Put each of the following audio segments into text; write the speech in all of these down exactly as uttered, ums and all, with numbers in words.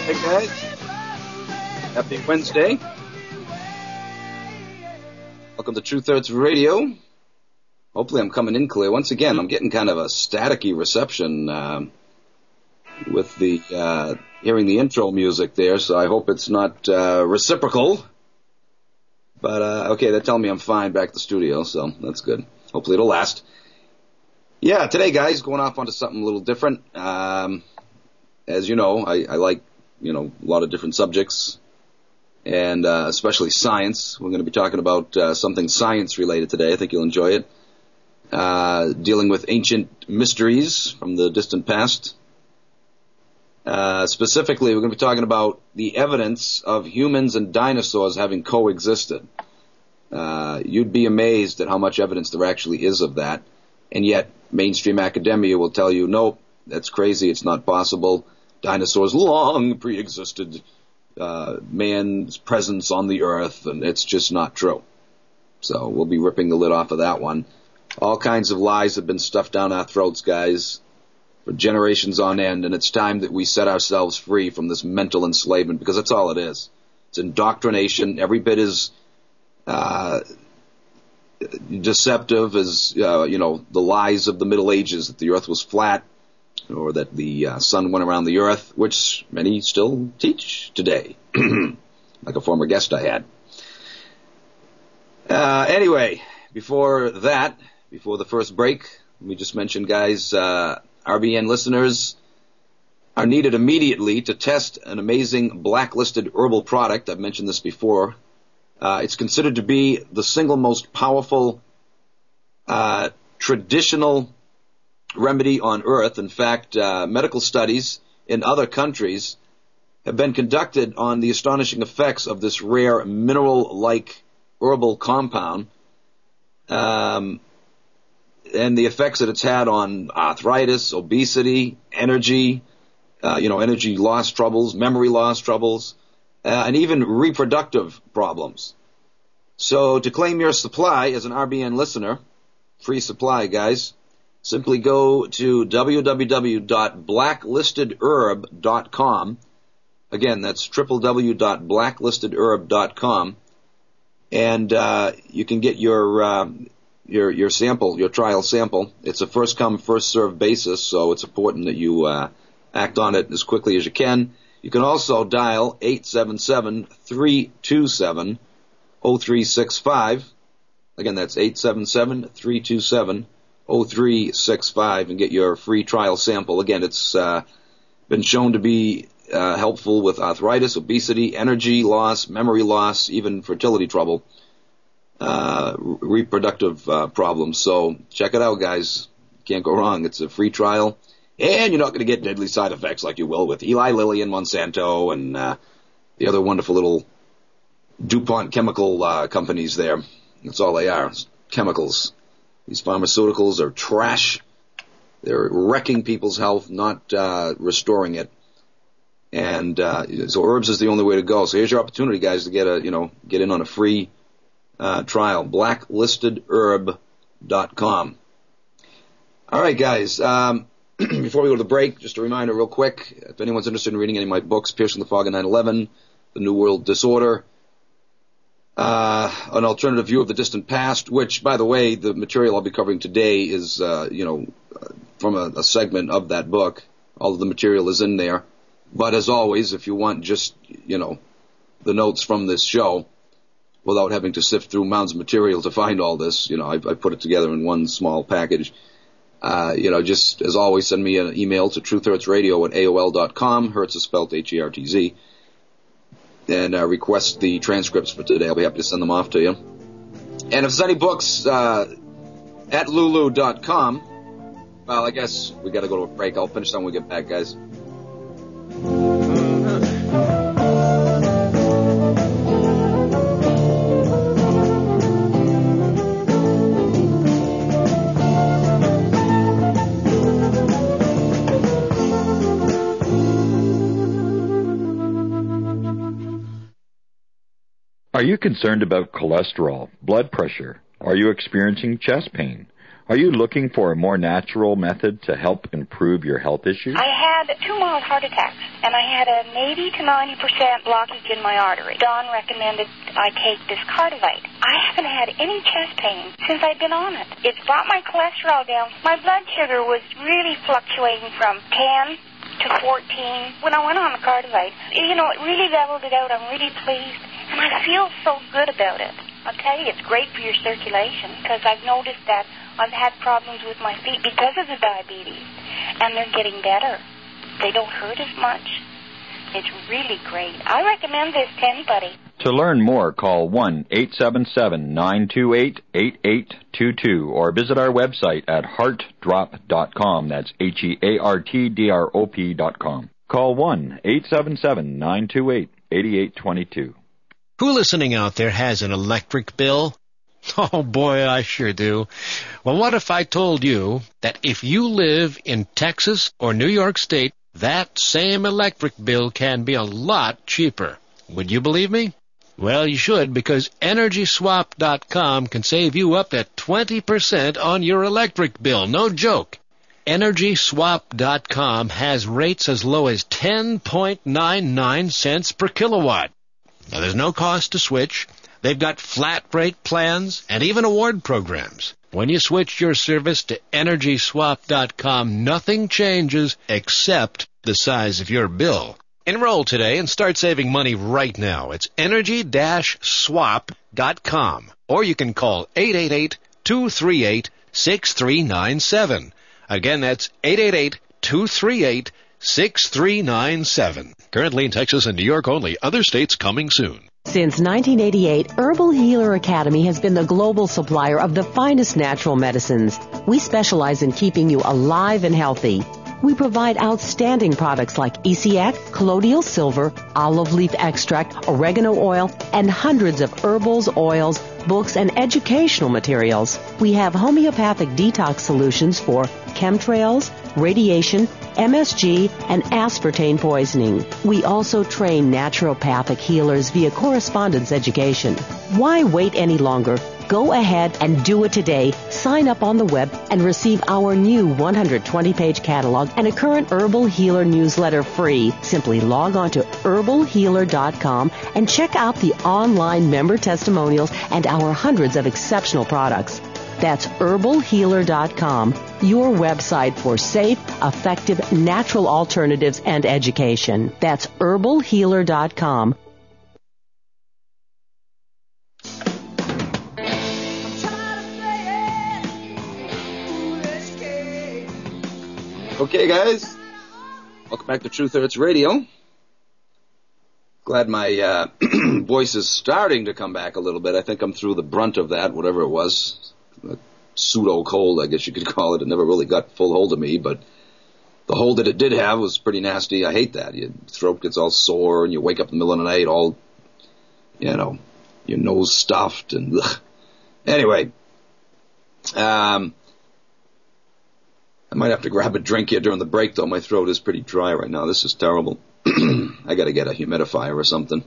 Hey guys, happy Wednesday. Welcome to Truth Hurts Radio. Hopefully I'm coming in clear. Once again, I'm getting kind of a staticky reception um, with the uh, hearing the intro music there, so I hope it's not uh, reciprocal. But, uh, okay, they're telling me I'm fine back at the studio, so that's good. Hopefully it'll last. Yeah, today, guys, going off onto something a little different. Um, as you know, I, I like, you know, a lot of different subjects, and uh, especially science. We're going to be talking about uh, something science-related today. I think you'll enjoy it. Uh, dealing with ancient mysteries from the distant past. Uh, specifically, we're going to be talking about the evidence of humans and dinosaurs having coexisted. Uh, you'd be amazed at how much evidence there actually is of that, and yet mainstream academia will tell you, nope, that's crazy, it's not possible. Dinosaurs long pre-existed uh, man's presence on the earth, and it's just not true. So we'll be ripping the lid off of that one. All kinds of lies have been stuffed down our throats, guys, for generations on end, and it's time that we set ourselves free from this mental enslavement, because that's all it is. It's indoctrination. Every bit as uh, deceptive as, uh, you know, the lies of the Middle Ages, that the earth was flat, or that the uh, sun went around the earth, which many still teach today, like a former guest I had. Uh, anyway, before that, before the first break, let me just mention, guys, uh, R B N listeners are needed immediately to test an amazing blacklisted herbal product. I've mentioned this before. Uh, it's considered to be the single most powerful uh, traditional remedy on earth. In fact, uh, medical studies in other countries have been conducted on the astonishing effects of this rare mineral-like herbal compound, um, and the effects that it's had on arthritis, obesity, energy, uh, you know, energy loss troubles, memory loss troubles, uh, and even reproductive problems. So to claim your supply as an R B N listener, free supply, guys, simply go to w w w dot blacklisted herb dot com. Again, that's w w w dot blacklisted herb dot com. And uh, you can get your uh, your your sample, your trial sample. It's a first-come, first-served basis, so it's important that you uh, act on it as quickly as you can. You can also dial eight seven seven, three two seven, zero three six five. Again, that's eight seven seven, three two seven, zero three six five and get your free trial sample. Again, it's uh, been shown to be uh, helpful with arthritis, obesity, energy loss, memory loss, even fertility trouble, uh, reproductive uh, problems. So check it out, guys. Can't go wrong. It's a free trial. And you're not going to get deadly side effects like you will with Eli Lilly and Monsanto and uh, the other wonderful little DuPont chemical uh, companies there. That's all they are, chemicals. These pharmaceuticals are trash. They're wrecking people's health, not uh, restoring it. And uh, so herbs is the only way to go. So here's your opportunity, guys, to get a you know get in on a free uh, trial. blacklisted herb dot com. All right, guys. Um, before we go to the break, just a reminder, real quick, if anyone's interested in reading any of my books, Piercing the Fog of nine eleven, The New World Disorder, Uh, an alternative view of the distant past, which, by the way, the material I'll be covering today is, uh, you know, from a, a segment of that book. All of the material is in there. But as always, if you want just, you know, the notes from this show, without having to sift through mounds of material to find all this, you know, I, I put it together in one small package. Uh, you know, just as always, send me an email to truthhurtsradio at A O L dot com. Hertz is spelled H E R T Z. And uh, request the transcripts for today. I'll be happy to send them off to you. And if there's any books uh, at lulu dot com, well, I guess we got to go to a break. I'll finish them when we get back, guys. Are you concerned about cholesterol, blood pressure? Are you experiencing chest pain? Are you looking for a more natural method to help improve your health issues? I had two mild heart attacks, and I had an eighty to ninety percent blockage in my artery. Don recommended I take this Cardivite. I haven't had any chest pain since I've been on it. It's brought my cholesterol down. My blood sugar was really fluctuating from ten to fourteen when I went on the Cardivite. You know, it really leveled it out. I'm really pleased, and I feel so good about it. I'll tell you, it's great for your circulation, because I've noticed that I've had problems with my feet because of the diabetes, and they're getting better. They don't hurt as much. It's really great. I recommend this to anybody. To learn more, call one eight seven seven, nine two eight, eight eight two two or visit our website at heart drop dot com. That's H E A R T D R O P dot com. Call one eight seven seven, nine two eight, eight eight two two. Who listening out there has an electric bill? Oh, boy, I sure do. Well, what if I told you that if you live in Texas or New York State, that same electric bill can be a lot cheaper? Would you believe me? Well, you should, because Energy Swap dot com can save you up to twenty percent on your electric bill. No joke. Energy Swap dot com has rates as low as ten point nine nine cents per kilowatt. Now, there's no cost to switch. They've got flat rate plans and even award programs. When you switch your service to Energy Swap dot com, nothing changes except the size of your bill. Enroll today and start saving money right now. It's Energy Swap dot com. Or you can call eight eight eight, two three eight, six three nine seven. Again, that's eight eight eight, two three eight, six three nine seven. Currently in Texas and New York only. Other states coming soon. Since nineteen eighty-eight, Herbal Healer Academy has been the global supplier of the finest natural medicines. We specialize in keeping you alive and healthy. We provide outstanding products like E C X, colloidal silver, olive leaf extract, oregano oil, and hundreds of herbals, oils, books, and educational materials. We have homeopathic detox solutions for chemtrails, radiation, M S G, and aspartame poisoning. We also train naturopathic healers via correspondence education. Why wait any longer? Go ahead and do it today. Sign up on the web and receive our new one hundred twenty page catalog and a current Herbal Healer newsletter free. Simply log on to herbal healer dot com and check out the online member testimonials and our hundreds of exceptional products. That's herbal healer dot com, your website for safe, effective, natural alternatives and education. That's herbal healer dot com. Okay, guys, welcome back to Truth Hurts Radio. Glad my uh, voice is starting to come back a little bit. I think I'm through the brunt of that, whatever it was. A pseudo cold, I guess you could call it. It never really got full hold of me, but the hold that it did have was pretty nasty. I hate that. Your throat gets all sore, and you wake up in the middle of the night all, you know, your nose stuffed, and ugh. Anyway, um... I might have to grab a drink here during the break, though. My throat is pretty dry right now. This is terrible. I got to get a humidifier or something.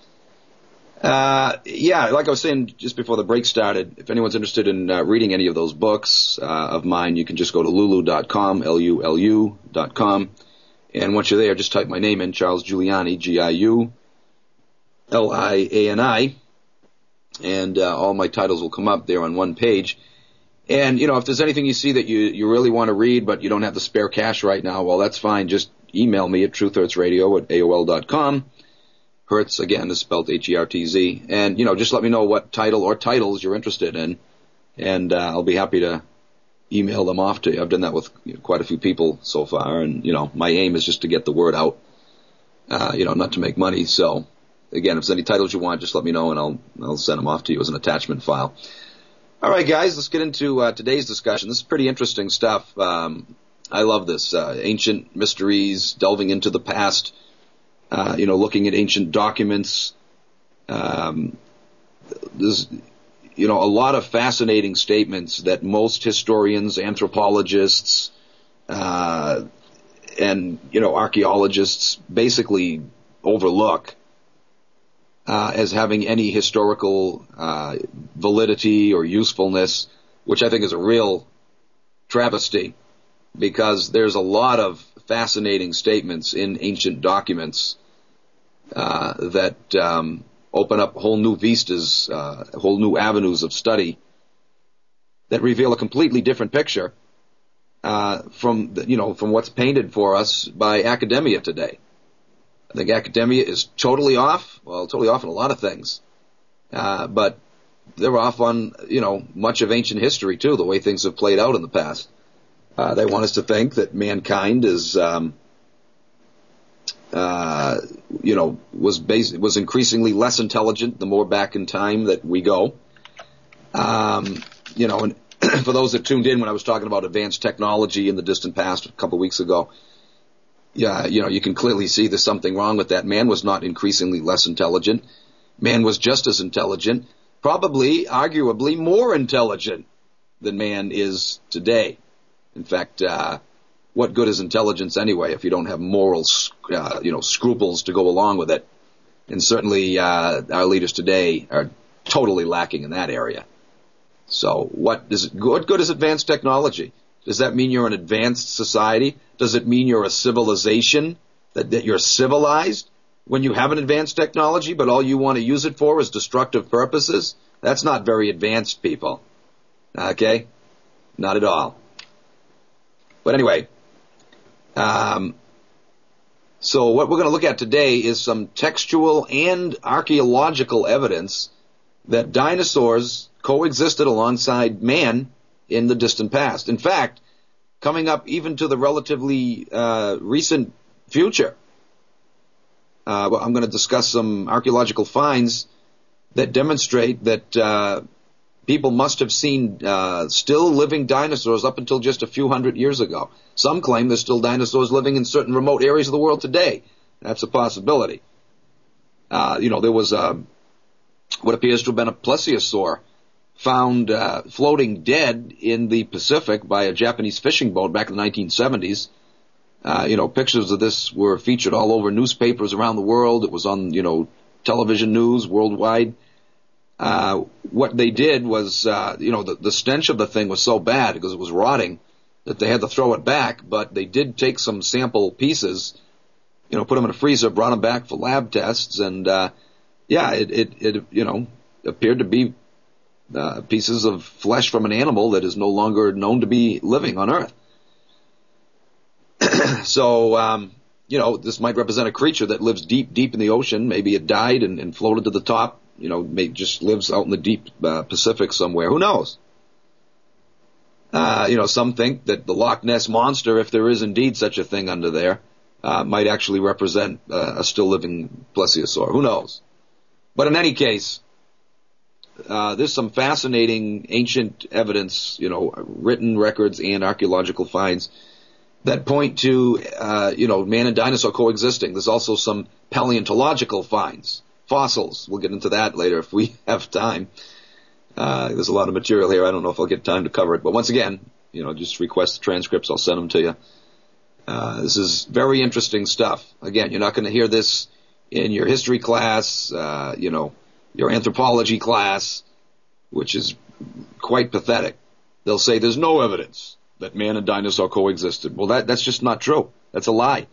Uh, yeah, like I was saying just before the break started, if anyone's interested in uh, reading any of those books uh, of mine, you can just go to lulu dot com, L U L U dot com. And once you're there, just type my name in, Charles Giuliani, G I U L I A N I. And uh, all my titles will come up there on one page. And, you know, if there's anything you see that you, you really want to read, but you don't have the spare cash right now, well, that's fine. Just email me at truthhurtsradio at A O L dot com. Hertz, again, is spelled H E R T Z. And, you know, just let me know what title or titles you're interested in, and uh, I'll be happy to email them off to you. I've done that with you know, quite a few people so far, and, you know, my aim is just to get the word out, uh, you know, not to make money. So, again, if there's any titles you want, just let me know, and I'll I'll send them off to you as an attachment file. All right, guys, let's get into uh, today's discussion. This is pretty interesting stuff. Um, I love this. Uh, ancient mysteries, delving into the past, uh, you know, looking at ancient documents. Um, there's, you know, a lot of fascinating statements that most historians, anthropologists, uh, and, you know, archaeologists basically overlook. Uh, as having any historical uh, validity or usefulness, which I think is a real travesty. because there's a lot of fascinating statements in ancient documents uh, that um, open up whole new vistas, uh, whole new avenues of study that reveal a completely different picture uh, from the, you know from what's painted for us by academia today. I think academia is totally off. Well, totally off in a lot of things, uh, but they're off on you know much of ancient history too. The way things have played out in the past. Uh, they want us to think that mankind is, um, uh, you know, was bas- was increasingly less intelligent the more back in time that we go. Um, you know, and for those that tuned in when I was talking about advanced technology in the distant past a couple of weeks ago, yeah, you know, you can clearly see there's something wrong with that. Man was not increasingly less intelligent. Man was just as intelligent, probably, arguably more intelligent than man is today. In fact, uh, what good is intelligence anyway if you don't have moral, uh, you know, scruples to go along with it? And certainly, uh, our leaders today are totally lacking in that area. So what is it, what good is advanced technology? Does that mean you're an advanced society? Does it mean you're a civilization, that, that you're civilized when you have an advanced technology, but all you want to use it for is destructive purposes? That's not very advanced, people. Okay? Not at all. But anyway, um, so what we're going to look at today is some textual and archaeological evidence that dinosaurs coexisted alongside man in the distant past. In fact, coming up even to the relatively uh, recent future. Uh, well, I'm going to discuss some archaeological finds that demonstrate that uh, people must have seen uh, still living dinosaurs up until just a few hundred years ago. Some claim there's still dinosaurs living in certain remote areas of the world today. That's a possibility. Uh, you know, there was a, what appears to have been a plesiosaur found uh, floating dead in the Pacific by a Japanese fishing boat back in the nineteen seventies. Uh, you know, pictures of this were featured all over newspapers around the world. It was on, you know, television news worldwide. Uh, what they did was, uh, you know, the, the stench of the thing was so bad because it was rotting that they had to throw it back, but they did take some sample pieces, you know, put them in a freezer, brought them back for lab tests, and, uh, yeah, it, it, it, you know, appeared to be, uh, pieces of flesh from an animal that is no longer known to be living on Earth. So, um, you know, this might represent a creature that lives deep, deep in the ocean. Maybe it died and, and floated to the top. You know, may, just lives out in the deep uh, Pacific somewhere. Who knows? Uh, you know, some think that the Loch Ness Monster, if there is indeed such a thing under there, uh, might actually represent uh, a still living plesiosaur. Who knows? But in any case, uh, there's some fascinating ancient evidence, you know, written records and archaeological finds that point to, uh, you know, man and dinosaur coexisting. There's also some paleontological finds. Fossils. We'll get into that later if we have time. Uh, there's a lot of material here. I don't know if I'll get time to cover it. But once again, you know, just request the transcripts. I'll send them to you. Uh, this is very interesting stuff. Again, you're not going to hear this in your history class, uh, you know, your anthropology class, which is quite pathetic. They'll say there's no evidence that man and dinosaur coexisted. Well, that, that's just not true. That's a lie.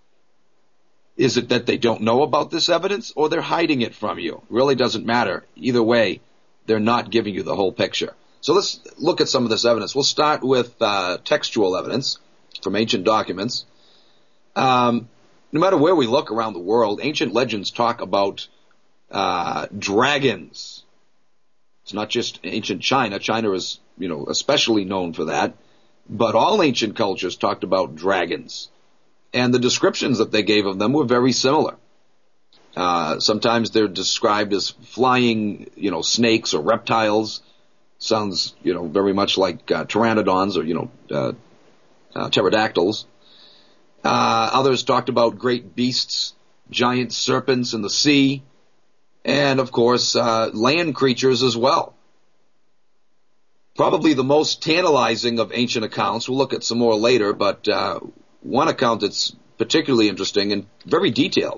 Is it that they don't know about this evidence, or they're hiding it from you? It really doesn't matter. Either way, they're not giving you the whole picture. So let's look at some of this evidence. We'll start with uh, textual evidence from ancient documents. Um, no matter where we look around the world, ancient legends talk about uh, dragons. It's not just ancient China. China is, you know, especially known for that. But all ancient cultures talked about dragons. And the descriptions that they gave of them were very similar. Uh, sometimes they're described as flying, you know, snakes or reptiles. Sounds, you know, very much like uh, pteranodons or, you know, uh, uh, pterodactyls. Uh, others talked about great beasts, giant serpents in the sea, and, of course, uh, land creatures as well. Probably the most tantalizing of ancient accounts, we'll look at some more later, but uh, one account that's particularly interesting and very detailed.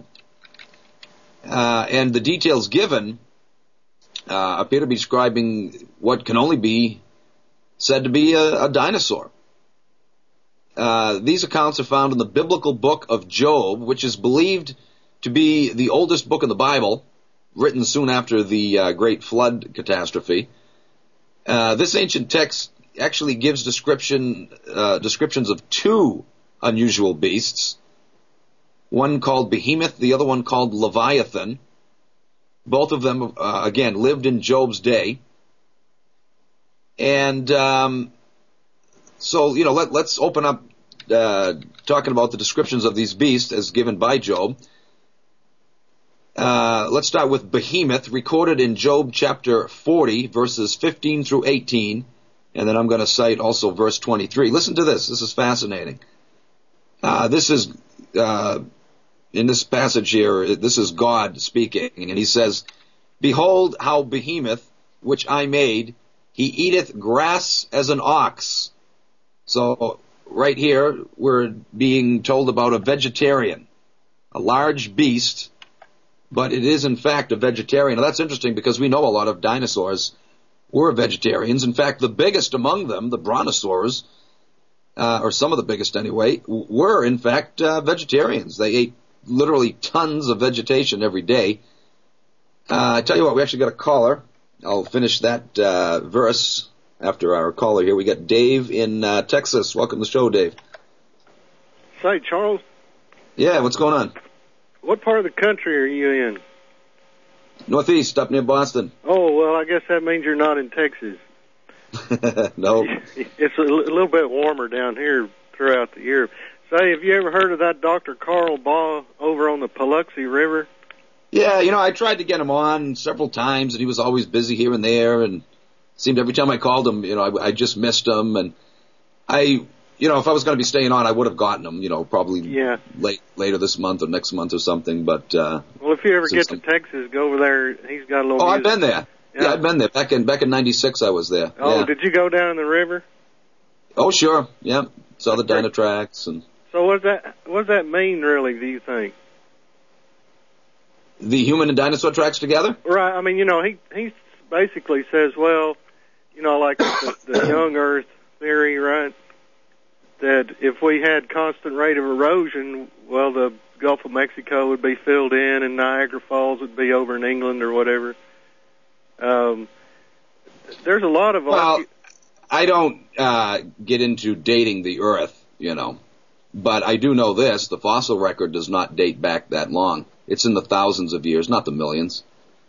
Uh, and the details given uh, appear to be describing what can only be said to be a, a dinosaur. Uh, these accounts are found in the biblical book of Job, which is believed to be the oldest book in the Bible, written soon after the uh, great flood catastrophe. Uh, this ancient text actually gives description uh, descriptions of two unusual beasts, one called Behemoth, the other one called Leviathan. Both of them, uh, again, lived in Job's day. And um, so, you know, let, let's open up uh, talking about the descriptions of these beasts as given by Job. Uh, let's start with Behemoth, recorded in Job chapter forty, verses fifteen through eighteen, and then I'm going to cite also verse twenty-three. Listen to this. This is fascinating. Uh, this is, uh, in this passage here, this is God speaking, and he says, "Behold how Behemoth, which I made, he eateth grass as an ox." So, right here, we're being told about a vegetarian, a large beast, but it is in fact a vegetarian. Now that's interesting because we know a lot of dinosaurs were vegetarians. In fact, the biggest among them, the brontosaurs, uh, or some of the biggest anyway, were in fact uh, vegetarians. They ate literally tons of vegetation every day. Uh, I tell you what, we actually got a caller. I'll finish that uh, verse after our caller here. We got Dave in uh, Texas. Welcome to the show, Dave. Say, Charles. Yeah, what's going on? What part of the country are you in? Northeast, up near Boston. Oh, well, I guess that means you're not in Texas. No. It's a little bit warmer down here throughout the year. Say, have you ever heard of that Doctor Carl Baugh over on the Paluxy River? Yeah, you know, I tried to get him on several times, and he was always busy here and there, and it seemed every time I called him, you know, I, I just missed him, and I... You know, if I was going to be staying on, I would have gotten them, you know, probably yeah. late, later this month or next month or something. But uh, well, if you ever get to Texas, go over there. He's got a little. Oh, music. I've been there. Yeah. yeah, I've been there. Back in back in ninety-six, I was there. Oh, yeah. Did you go down the river? Oh, sure. Yeah, saw the Dinotracks and. So what does that what does that mean, really? Do you think? The human and dinosaur tracks together? Right. I mean, you know, he he basically says, well, you know, like the, the young Earth theory, right? That if we had constant rate of erosion, well, the Gulf of Mexico would be filled in and Niagara Falls would be over in England or whatever. Um, there's a lot of... Well, I don't uh, get into dating the Earth, you know, but I do know this. The fossil record does not date back that long. It's in the thousands of years, not the millions.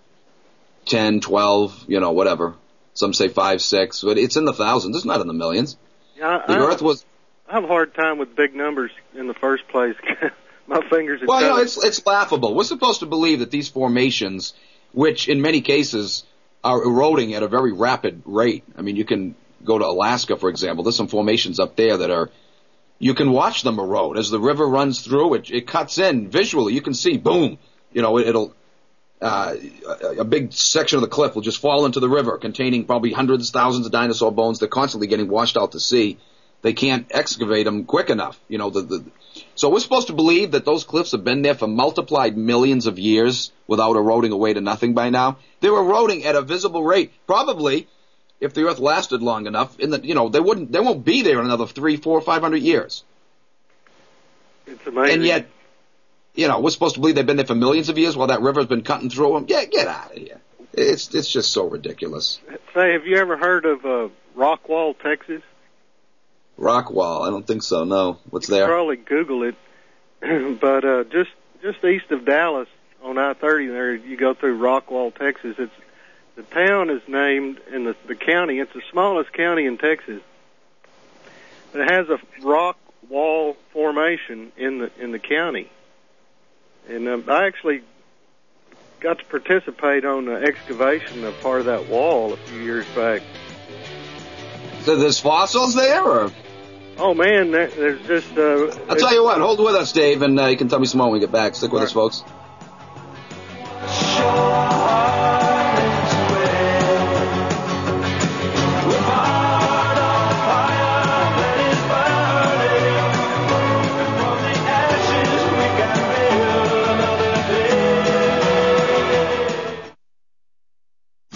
Ten, twelve, you know, whatever. Some say five, six, but it's in the thousands. It's not in the millions. Yeah, the I, Earth was... I have a hard time with big numbers in the first place. My fingers are Well, you know, tight. it's, it's laughable. We're supposed to believe that these formations, which in many cases are eroding at a very rapid rate. I mean, you can go to Alaska, for example. There's some formations up there that are, you can watch them erode. As the river runs through, it, it cuts in visually. You can see, boom, you know, it, it'll, uh, a, a big section of the cliff will just fall into the river containing probably hundreds, thousands of dinosaur bones. They're constantly getting washed out to sea. They can't excavate them quick enough. You know, the, the, so we're supposed to believe that those cliffs have been there for multiplied millions of years without eroding away to nothing by now. They're eroding at a visible rate. Probably, if the Earth lasted long enough, in the, you know, they wouldn't, they won't be there in another three, four, five hundred years. It's amazing. And yet, you know, we're supposed to believe they've been there for millions of years while that river's been cutting through them. Yeah, get out of here. It's it's just so ridiculous. Say, have you ever heard of uh, Rockwall, Texas? Rockwall, I don't think so, no. What's there? Probably Google it. But uh, just just east of Dallas on I thirty there, you go through Rockwall, Texas. It's the town is named, and the, the county, it's the smallest county in Texas. But it has a rock wall formation in the in the county. And um, I actually got to participate on the excavation of part of that wall a few years back. So there's fossils there, or? Oh, man, there, there's just... Uh, I'll tell you what, hold with us, Dave, and uh, you can tell me some more when we get back. Stick with us, folks.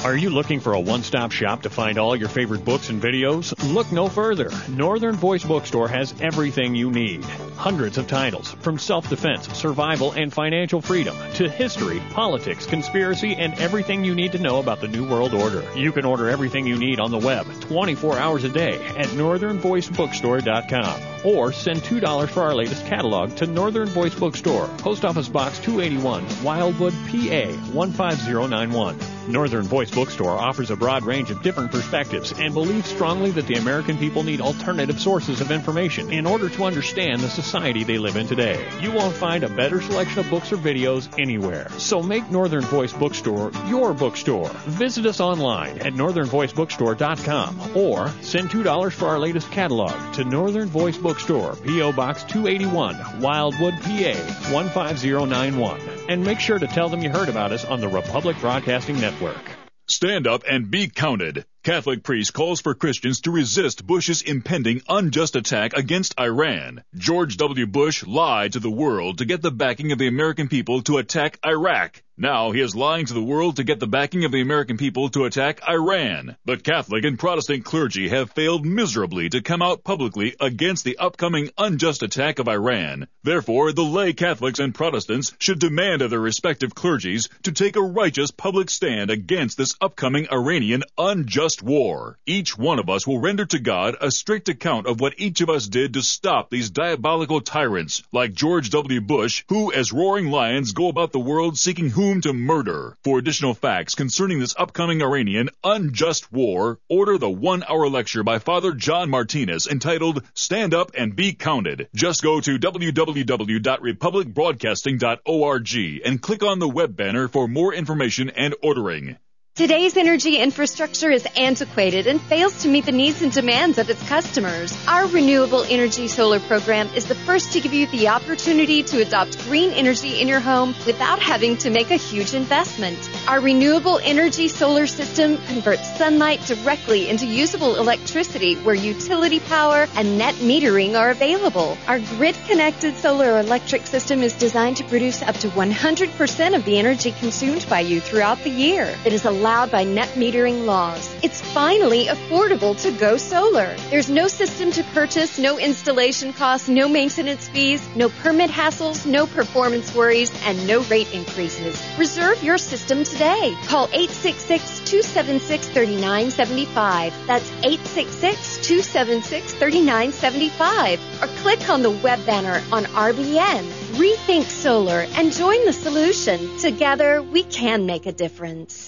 Are you looking for a one-stop shop to find all your favorite books and videos? Look no further. Northern Voice Bookstore has everything you need. Hundreds of titles, from self-defense, survival, and financial freedom, to history, politics, conspiracy, and everything you need to know about the New World Order. You can order everything you need on the web twenty-four hours a day at northern voice bookstore dot com. Or send two dollars for our latest catalog to Northern Voice Bookstore, Post Office Box two eighty-one, Wildwood, P A one five zero nine one. Northern Voice Bookstore offers a broad range of different perspectives and believes strongly that the American people need alternative sources of information in order to understand the society they live in today. You won't find a better selection of books or videos anywhere. So make Northern Voice Bookstore your bookstore. Visit us online at northern voice bookstore dot com or send two dollars for our latest catalog to Northern Voice Bookstore, P O Box two eighty-one, Wildwood, P A one five zero nine one. And make sure to tell them you heard about us on the Republic Broadcasting Network. Stand up and be counted. Catholic priest calls for Christians to resist Bush's impending unjust attack against Iran. George W. Bush lied to the world to get the backing of the American people to attack Iraq. Now he is lying to the world to get the backing of the American people to attack Iran. But Catholic and Protestant clergy have failed miserably to come out publicly against the upcoming unjust attack of Iran. Therefore, the lay Catholics and Protestants should demand of their respective clergies to take a righteous public stand against this upcoming Iranian unjust war. Each one of us will render to God a strict account of what each of us did to stop these diabolical tyrants like George W. Bush, who as roaring lions go about the world seeking whom to murder. For additional facts concerning this upcoming Iranian unjust war, order the one-hour lecture by Father John Martinez entitled Stand Up and Be Counted. Just go to w w w dot republic broadcasting dot org and click on the web banner for more information and ordering. Today's energy infrastructure is antiquated and fails to meet the needs and demands of its customers. Our Renewable Energy Solar program is the first to give you the opportunity to adopt green energy in your home without having to make a huge investment. Our Renewable Energy Solar system converts sunlight directly into usable electricity where utility power and net metering are available. Our grid-connected solar electric system is designed to produce up to one hundred percent of the energy consumed by you throughout the year. It is a allowed by net metering laws. It's finally affordable to go solar. There's no system to purchase, no installation costs, no maintenance fees, no permit hassles, no performance worries, and no rate increases. Reserve your system today. Call eight six six, two seven six, three nine seven five. That's eight six six, two seven six, three nine seven five. Or click on the web banner on R B N. Rethink solar and join the solution. Together, we can make a difference.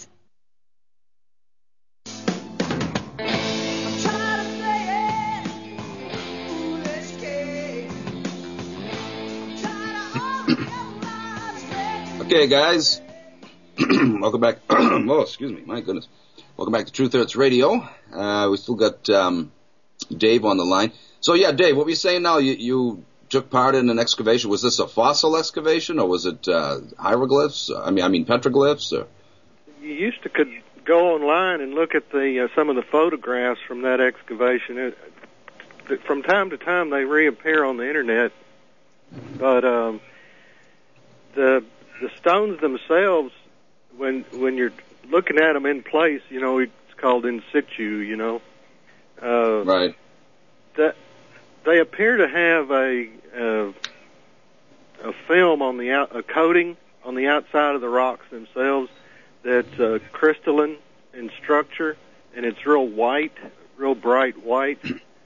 Okay, guys. Welcome back. Oh, excuse me. My goodness. Welcome back to Truth Hurts Radio. Uh, we still got um, Dave on the line. So, yeah, Dave, what were you saying now? You, you took part in an excavation. Was this a fossil excavation, or was it uh, hieroglyphs? I mean, I mean petroglyphs? Or? You used to could go online and look at the uh, some of the photographs from that excavation. It, from time to time, they reappear on the internet, but um, the the stones themselves, when when you're looking at them in place, you know, it's called in situ, you know. Uh, right. That they appear to have a uh, a film on the out, a coating on the outside of the rocks themselves that's uh, crystalline in structure, and it's real white, real bright white.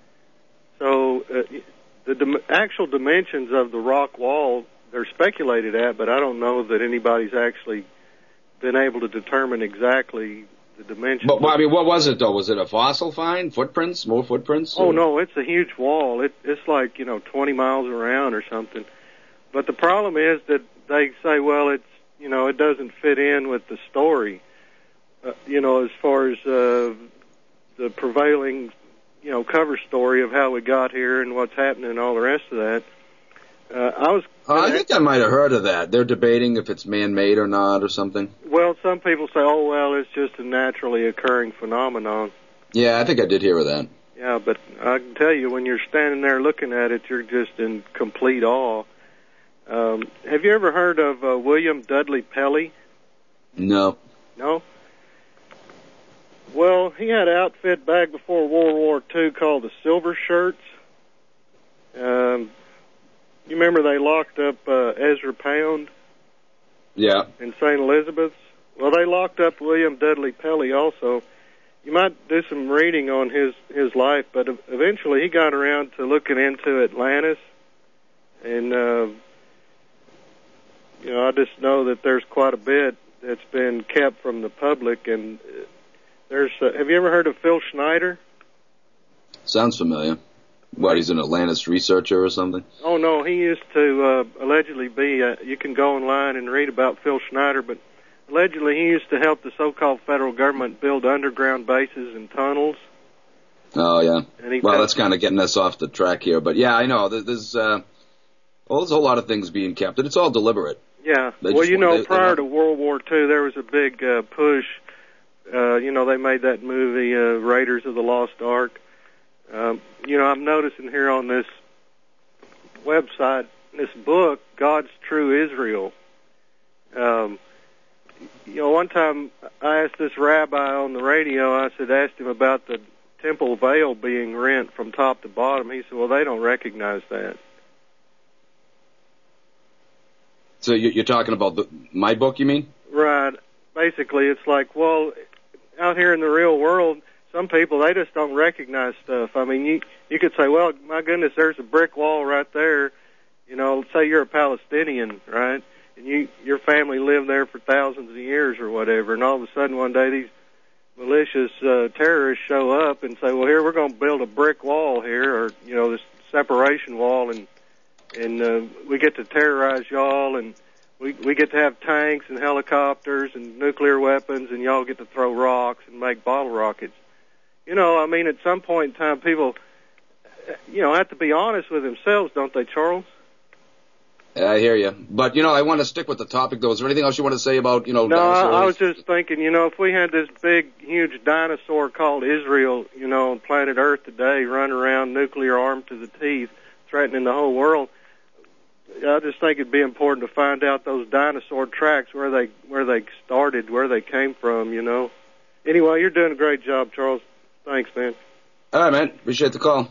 So uh, the dim- actual dimensions of the rock wall, they're speculated at, but I don't know that anybody's actually been able to determine exactly the dimensions. But, well, I mean, what was it, though? Was it a fossil find? Footprints? More footprints? Oh, or? no, it's a huge wall. It, it's like, you know, twenty miles around or something. But the problem is that they say, well, it's, you know, it doesn't fit in with the story, uh, you know, as far as uh, the prevailing, you know, cover story of how we got here and what's happening and all the rest of that. Uh, I was. Uh, I think I might have heard of that. They're debating if it's man-made or not or something. Well, some people say, oh, well, it's just a naturally occurring phenomenon. Yeah, I think I did hear of that. Yeah, but I can tell you, when you're standing there looking at it, you're just in complete awe. Um, have you ever heard of uh, William Dudley Pelley? No. No? he had an outfit back before World War Two called the Silver Shirts. Um, you remember they locked up uh, Ezra Pound? Yeah. In Saint Elizabeth's? Well, they locked up William Dudley Pelley also. You might do some reading on his, his life, but eventually he got around to looking into Atlantis. And, uh, you know, I just know that there's quite a bit that's been kept from the public. And there's, uh, have you ever heard of Phil Schneider? Sounds familiar. What, he's an Atlantis researcher or something? Oh, no, he used to uh, allegedly be, uh, you can go online and read about Phil Schneider, but allegedly he used to help the so-called federal government build underground bases and tunnels. Oh, yeah. And he well, that's kind of getting us off the track here. But, yeah, I know. There's, uh, well, there's a whole lot of things being kept, and it's all deliberate. Yeah. They well, just, you know, they, prior they to World War Two, there was a big uh, push. Uh, you know, they made that movie, uh, Raiders of the Lost Ark. Um, you know, I'm noticing here on this website, this book, God's True Israel. Um, you know, one time I asked this rabbi on the radio, I said, asked him about the temple veil being rent from top to bottom. He said, well, they don't recognize that. So you're talking about the, my book, you mean? Right. Basically, it's like, well, out here in the real world, some people, they just don't recognize stuff. I mean, you you could say, well, my goodness, there's a brick wall right there. You know, say you're a Palestinian, right? And you your family lived there for thousands of years or whatever, and all of a sudden one day these malicious uh, terrorists show up and say, well, here, we're going to build a brick wall here, or, you know, this separation wall, and and uh, we get to terrorize y'all, and we we get to have tanks and helicopters and nuclear weapons, and y'all get to throw rocks and make bottle rockets. You know, I mean, at some point in time, people, you know, have to be honest with themselves, don't they, Charles? I hear you. But, you know, I want to stick with the topic, though. Is there anything else you want to say about, you know, no, dinosaurs? I, I was just thinking, you know, if we had this big, huge dinosaur called Israel, you know, on planet Earth today, running around nuclear armed to the teeth, threatening the whole world, I just think it'd be important to find out those dinosaur tracks, where they where they started, where they came from, you know. Anyway, you're doing a great job, Charles. Thanks, man. All right, man. Appreciate the call.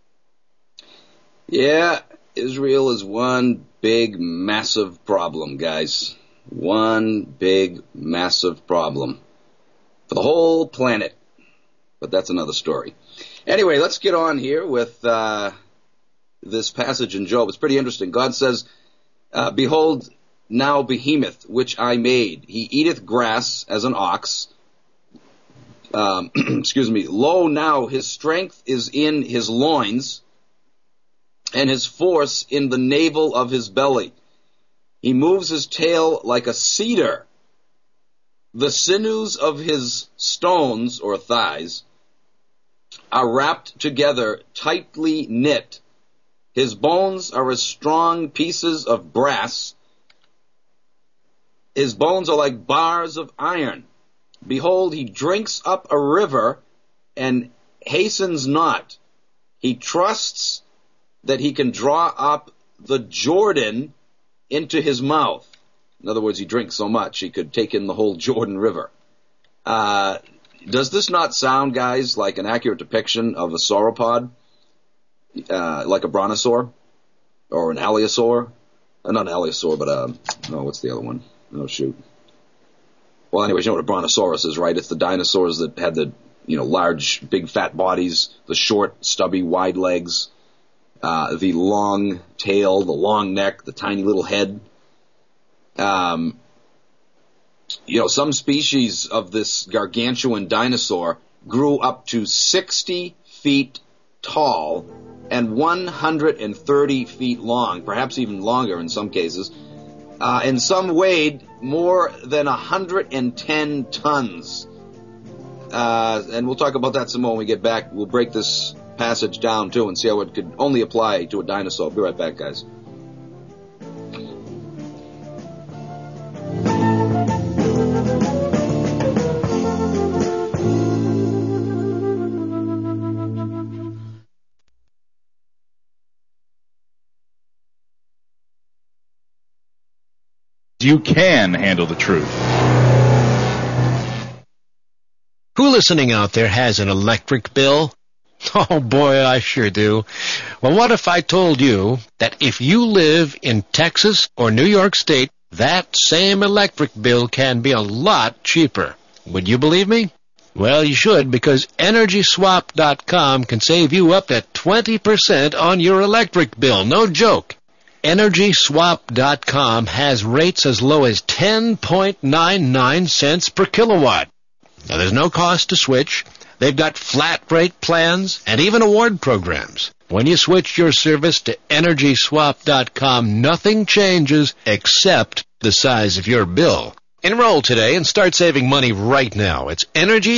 Yeah, Israel is one big, massive problem, guys. One big, massive problem for the whole planet. But that's another story. Anyway, let's get on here with uh, this passage in Job. It's pretty interesting. God says, uh, behold, now behemoth, which I made. He eateth grass as an ox. Um, excuse me. Lo, now his strength is in his loins, and his force in the navel of his belly. He moves his tail like a cedar. The sinews of his stones, or thighs, are wrapped together, tightly knit. His bones are as strong pieces of brass. His bones are like bars of iron. Behold, he drinks up a river and hastens not. He trusts that he can draw up the Jordan into his mouth. In other words, he drinks so much he could take in the whole Jordan River. Uh, does this not sound, guys, like an accurate depiction of a sauropod? Uh, like a brontosaur? Or an allosaur? Uh, not an allosaur, but, uh, oh, what's the other one? Oh, shoot. Well, anyways, you know what a brontosaurus is, right? It's the dinosaurs that had the, you know, large, big, fat bodies, the short, stubby, wide legs, uh, the long tail, the long neck, the tiny little head. Um, you know, some species of this gargantuan dinosaur grew up to sixty feet tall and one hundred thirty feet long, perhaps even longer in some cases. Uh, and some weighed more than one hundred ten tons. Uh, and we'll talk about that some more when we get back. We'll break this passage down, too, and see how it could only apply to a dinosaur. Be right back, guys. You can handle the truth. Who listening out there has an electric bill? Oh boy, I sure do. Well, what if I told you that if you live in Texas or New York State, that same electric bill can be a lot cheaper? Would you believe me? Well, you should, because Energy Swap dot com can save you up to twenty percent on your electric bill. No joke. Energy Swap dot com has rates as low as ten point nine nine cents per kilowatt. Now, there's no cost to switch. They've got flat rate plans and even award programs. When you switch your service to Energy Swap dot com, nothing changes except the size of your bill. Enroll today and start saving money right now. It's Energy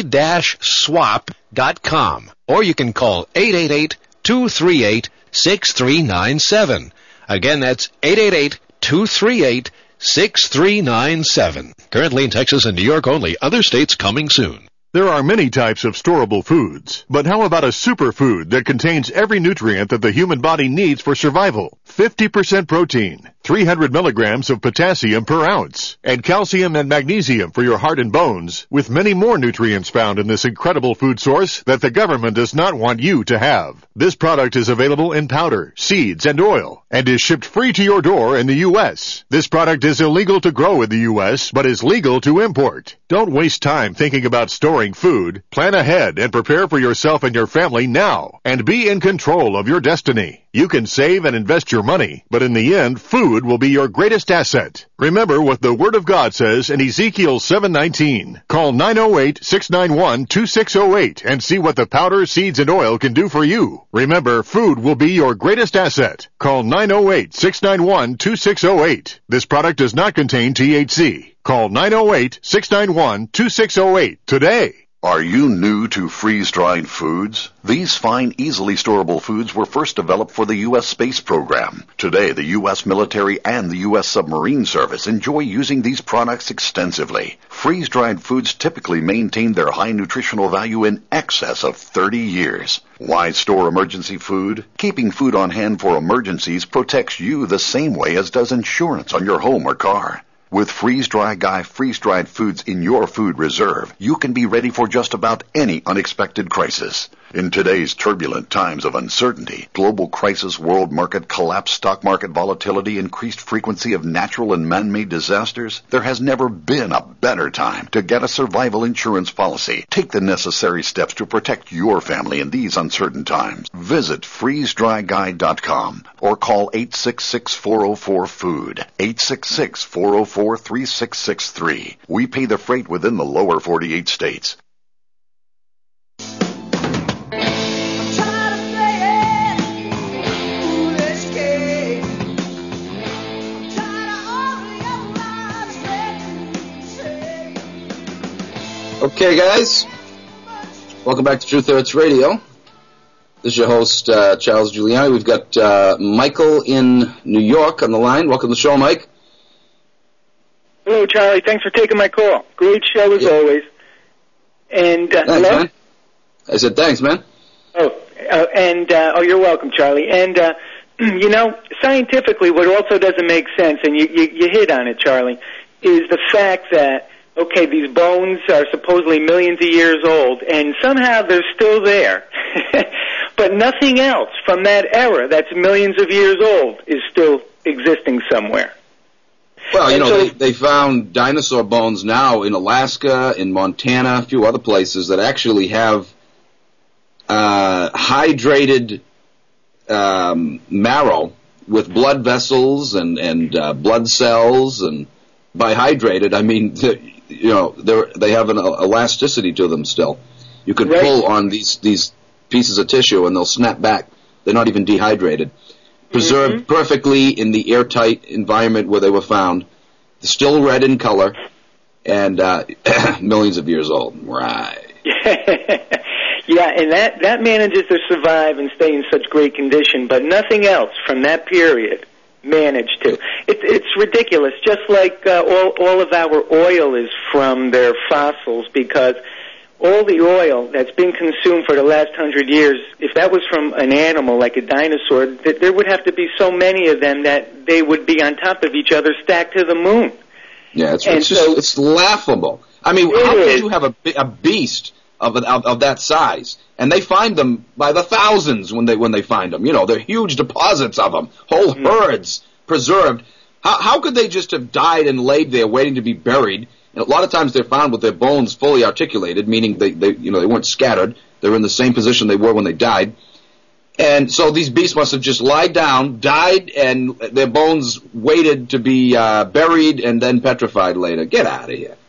Swap dot com. Or you can call eight eight eight, two three eight, six three nine seven. Again, that's eight eight eight, two three eight, six three nine seven. Currently in Texas and New York only. Other states coming soon. There are many types of storable foods, but how about a superfood that contains every nutrient that the human body needs for survival? fifty percent protein, three hundred milligrams of potassium per ounce, and calcium and magnesium for your heart and bones, with many more nutrients found in this incredible food source that the government does not want you to have. This product is available in powder, seeds, and oil, and is shipped free to your door in the U S. This product is illegal to grow in the U S, but is legal to import. Don't waste time thinking about storing food. Plan ahead and prepare for yourself and your family now, and be in control of your destiny. You can save and invest your money, but in the end, food will be your greatest asset. Remember what the Word of God says in Ezekiel seven nineteen. Call nine oh eight, six nine one, two six oh eight and see what the powder, seeds, and oil can do for you. Remember, food will be your greatest asset. Call nine oh eight, six nine one, two six oh eight. This product does not contain T H C. Call nine oh eight, six nine one, two six oh eight today. Are you new to freeze-dried foods? These fine, easily storable foods were first developed for the U S space program. Today, the U S military and the U S submarine service enjoy using these products extensively. Freeze-dried foods typically maintain their high nutritional value in excess of thirty years. Why store emergency food? Keeping food on hand for emergencies protects you the same way as does insurance on your home or car. With Freeze Dry Guy freeze-dried foods in your food reserve, you can be ready for just about any unexpected crisis. In today's turbulent times of uncertainty, global crisis, world market collapse, stock market volatility, increased frequency of natural and man-made disasters, there has never been a better time to get a survival insurance policy. Take the necessary steps to protect your family in these uncertain times. Visit freeze dry guy dot com or call eight six six, four oh four, food, eight six six, four oh four, three six six three. We pay the freight within the lower forty-eight states. Okay, guys, welcome back to Truth Hurts Radio. This is your host, uh, Charles Giuliani. We've got uh, Michael in New York on the line. Welcome to the show, Mike. Hello, Charlie. Thanks for taking my call. Great show as yeah. always. And uh, thanks, hello? Man. I said thanks, man. Oh, uh, and uh, oh, you're welcome, Charlie. And uh, you know, scientifically, what also doesn't make sense, and you, you you hit on it, Charlie, is the fact that okay, these bones are supposedly millions of years old, and somehow they're still there. But nothing else from that era that's millions of years old is still existing somewhere. Well, you and know, so, they, they found dinosaur bones now in Alaska, in Montana, a few other places that actually have uh, hydrated um, marrow with blood vessels and, and uh, blood cells, and by hydrated, I mean... You know, they have an elasticity to them still. You can right. pull on these these pieces of tissue and they'll snap back. They're not even dehydrated. Preserved mm-hmm. perfectly in the airtight environment where they were found. Still red in color and uh, millions of years old. Right. Yeah, and that, that manages to survive and stay in such great condition, but nothing else from that period managed to. It, it's ridiculous. Just like uh, all, all of our oil is from their fossils, because all the oil that's been consumed for the last hundred years, if that was from an animal like a dinosaur, th- there would have to be so many of them that they would be on top of each other, stacked to the moon. Yeah, it's, it's just so, it's laughable. I mean, how is. could you have a, a beast of, of of that size, and they find them by the thousands when they when they find them. You know, they're huge deposits of them, whole mm-hmm. herds preserved. How how could they just have died and laid there waiting to be buried? And a lot of times they're found with their bones fully articulated, meaning they, they you know they weren't scattered. They were in the same position they were when they died. And so these beasts must have just lied down, died, and their bones waited to be uh, buried and then petrified later. Get out of here.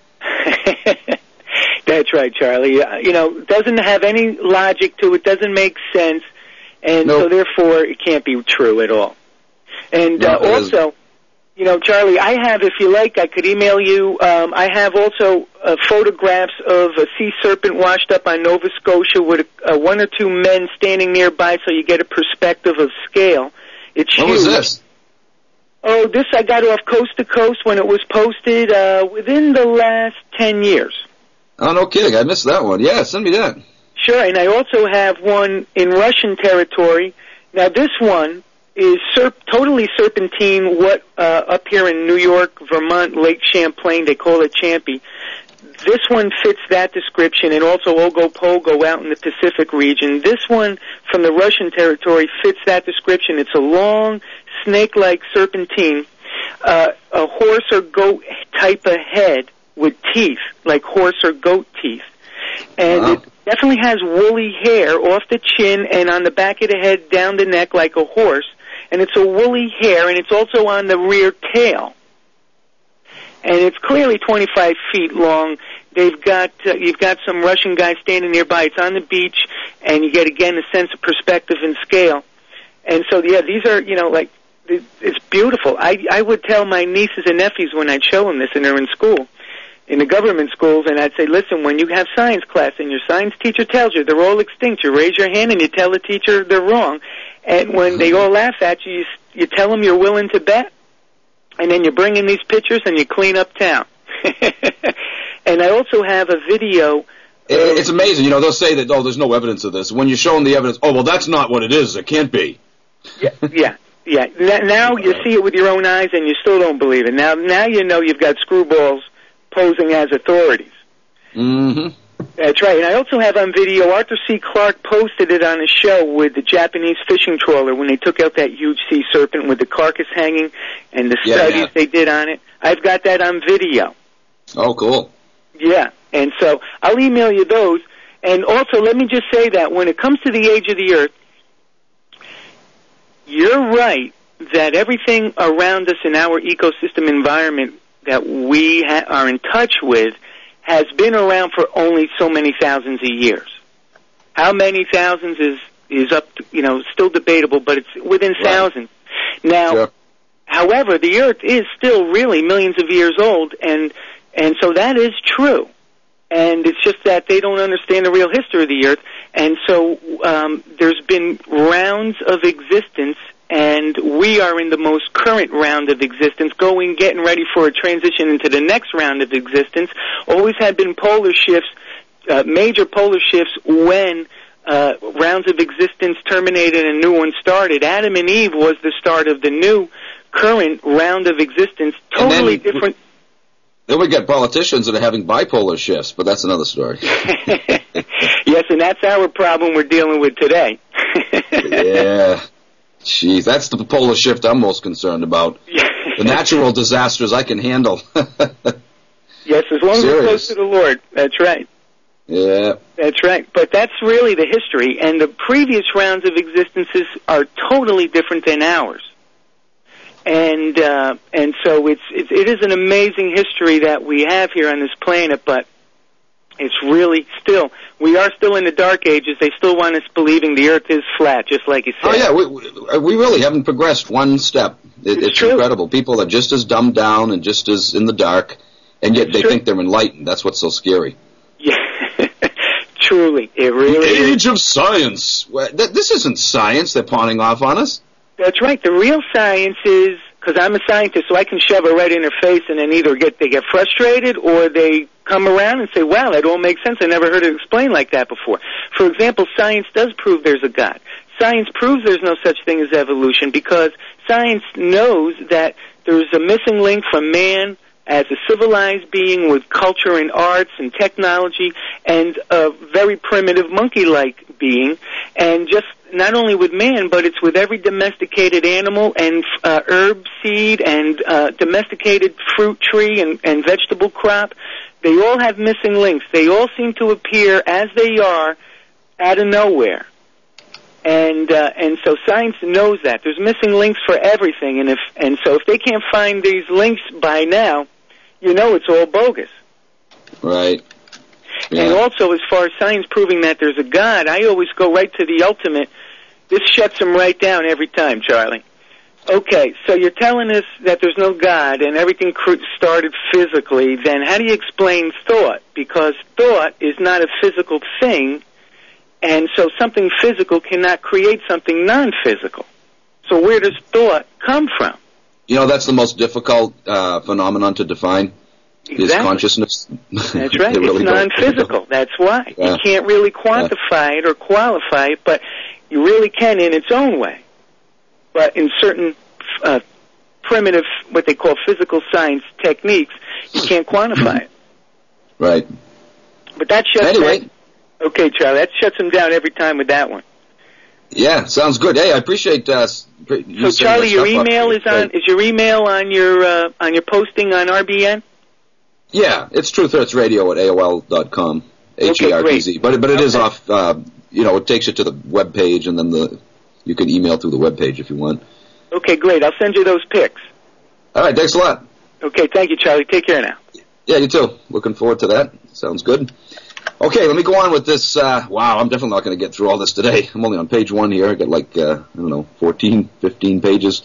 That's right, Charlie. Uh, you know, doesn't have any logic to it, doesn't make sense, and nope. so therefore it can't be true at all. And no, uh, also, you know, Charlie, I have, if you like, I could email you, um, I have also uh, photographs of a sea serpent washed up on Nova Scotia with uh, one or two men standing nearby so you get a perspective of scale. It's what huge. was this? Oh, this I got off Coast to Coast when it was posted uh, within the last ten years. Oh, no kidding. I missed that one. Yeah, send me that. Sure, and I also have one in Russian territory. Now, this one is serp- totally serpentine, what uh, up here in New York, Vermont, Lake Champlain, they call it Champy. This one fits that description, and also Ogopogo out in the Pacific region. This one from the Russian territory fits that description. It's a long, snake-like serpentine, uh, a horse or goat type of head with teeth, like horse or goat teeth. And wow. It definitely has woolly hair off the chin and on the back of the head down the neck like a horse. And it's a woolly hair, and it's also on the rear tail. And it's clearly twenty-five feet long. They've got, uh, you've got some Russian guy standing nearby. It's on the beach, and you get, again, a sense of perspective and scale. And so, yeah, these are, you know, like, it's beautiful. I, I would tell my nieces and nephews when I'd show them this, and they're in school, in the government schools, and I'd say, listen, when you have science class and your science teacher tells you they're all extinct, you raise your hand and you tell the teacher they're wrong. And when they all laugh at you, you, you tell them you're willing to bet, and then you bring in these pictures and you clean up town. And I also have a video. It's amazing. You know, they'll say that, oh, there's no evidence of this. When you show them the evidence, oh, well, that's not what it is. It can't be. Yeah, yeah, yeah. Now you see it with your own eyes and you still don't believe it. Now, now you know you've got screwballs posing as authorities. Mm-hmm. That's right. And I also have on video, Arthur C. Clarke posted it on a show with the Japanese fishing trawler when they took out that huge sea serpent with the carcass hanging and the yeah, studies yeah. they did on it. I've got that on video. Oh, cool. Yeah. And so I'll email you those. And also, let me just say that when it comes to the age of the Earth, you're right that everything around us in our ecosystem environment that we ha- are in touch with has been around for only so many thousands of years. How many thousands is is up to, you know, still debatable, but it's within right. thousands. Now, sure. However, the Earth is still really millions of years old, and and so that is true. And it's just that they don't understand the real history of the Earth, and so um, there's been rounds of existence, and we are in the most current round of existence, going, getting ready for a transition into the next round of existence. Always had been polar shifts, uh, major polar shifts when uh, rounds of existence terminated and new ones started. Adam and Eve was the start of the new current round of existence, totally then, different. Then we get politicians that are having bipolar shifts, but that's another story. Yes, and that's our problem we're dealing with today. Yeah. Jeez, that's the polar shift I'm most concerned about. The natural disasters I can handle. Yes, as long as we're close to the Lord. That's right. Yeah. That's right. But that's really the history, and the previous rounds of existences are totally different than ours. And uh, and so it's, it's it is an amazing history that we have here on this planet, but it's really still, we are still in the dark ages. They still want us believing the Earth is flat, just like you said. Oh, yeah, we, we really haven't progressed one step. It, it's it's true. Incredible. People are just as dumbed down and just as in the dark, and yet it's they true. think they're enlightened. That's what's so scary. Yeah, truly. It really the age is. of science. Well, th- this isn't science they're pawning off on us. That's right. The real science is, because I'm a scientist, so I can shove it right in their face, and then either get they get frustrated or they come around and say, wow, that all makes sense. I never heard it explained like that before. For example, science does prove there's a God. Science proves there's no such thing as evolution because science knows that there's a missing link from man as a civilized being with culture and arts and technology and a very primitive monkey-like being, and just not only with man, but it's with every domesticated animal and uh, herb seed and uh, domesticated fruit tree and, and vegetable crop. They all have missing links. They all seem to appear as they are out of nowhere. And uh, and so science knows that. There's missing links for everything, and if and so if they can't find these links by now, you know it's all bogus. Right. Yeah. And also, as far as science proving that there's a God, I always go right to the ultimate. This shuts them right down every time, Charlie. Okay, so you're telling us that there's no God and everything cr- started physically. Then how do you explain thought? Because thought is not a physical thing, and so something physical cannot create something non-physical. So where does thought come from? You know, that's the most difficult uh, phenomenon to define. Exactly. Is consciousness. That's right. really It's non-physical. That's why. Yeah. You can't really quantify yeah. it or qualify it, but you really can in its own way. But in certain uh, primitive, what they call physical science techniques, you can't quantify it. Right. But that shuts anyway. down. Okay, Charlie, that shuts them down every time with that one. Yeah, sounds good. Hey, I appreciate uh, you So, Charlie, your email is on. Is your email on your uh, on your posting on R B N? Yeah, it's Truth Hurts Radio at A O L dot com. H E R T Z. Okay, but but it okay. is off. Uh, you know, it takes you to the web page, and then the you can email through the web page if you want. Okay, great. I'll send you those pics. All right, thanks a lot. Okay, thank you, Charlie. Take care now. Yeah, you too. Looking forward to that. Sounds good. Okay, let me go on with this. Uh, wow, I'm definitely not going to get through all this today. I'm only on page one here. I got like, uh, I don't know, fourteen, fifteen pages.